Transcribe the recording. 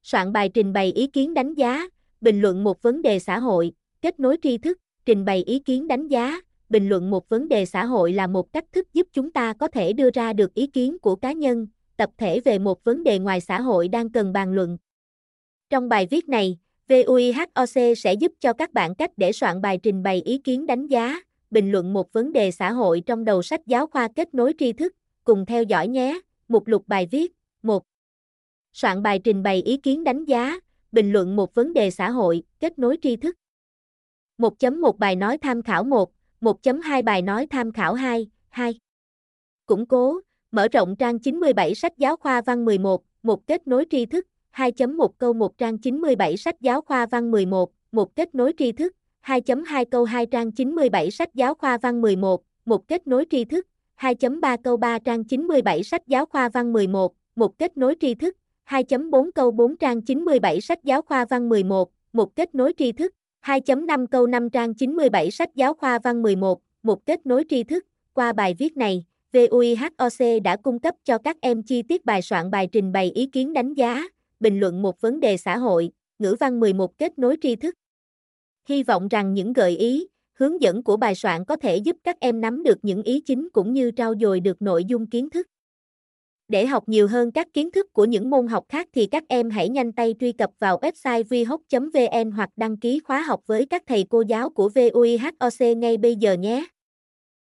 Soạn bài trình bày ý kiến đánh giá, bình luận một vấn đề xã hội, kết nối tri thức, trình bày ý kiến đánh giá, bình luận một vấn đề xã hội là một cách thức giúp chúng ta có thể đưa ra được ý kiến của cá nhân, tập thể về một vấn đề ngoài xã hội đang cần bàn luận. Trong bài viết này, VUIHOC sẽ giúp cho các bạn cách để soạn bài trình bày ý kiến đánh giá, bình luận một vấn đề xã hội trong đầu sách giáo khoa kết nối tri thức. Cùng theo dõi nhé. Mục lục bài viết. 1. Soạn bài trình bày ý kiến đánh giá, bình luận một vấn đề xã hội, kết nối tri thức. 1.1 Bài nói tham khảo 1, 1.2 Bài nói tham khảo 2, 2. Củng cố, mở rộng trang 97 sách giáo khoa văn 11, một kết nối tri thức, 2.1 câu 1 trang 97 sách giáo khoa văn 11, một kết nối tri thức, 2.2 câu 2 trang 97 sách giáo khoa văn 11, một kết nối tri thức, 2.3 câu 3 trang 97 sách giáo khoa văn 11, một kết nối tri thức, 2.4 câu 4 trang 97 sách giáo khoa văn 11, một kết nối tri thức, 2.5 câu 5 trang 97 sách giáo khoa văn 11, một kết nối tri thức. Qua bài viết này, VUIHOC đã cung cấp cho các em chi tiết bài soạn bài trình bày ý kiến đánh giá, bình luận một vấn đề xã hội, ngữ văn 11 kết nối tri thức. Hy vọng rằng những gợi ý, hướng dẫn của bài soạn có thể giúp các em nắm được những ý chính cũng như trau dồi được nội dung kiến thức. Để học nhiều hơn các kiến thức của những môn học khác thì các em hãy nhanh tay truy cập vào website vuihoc.vn hoặc đăng ký khóa học với các thầy cô giáo của VUIHOC ngay bây giờ nhé.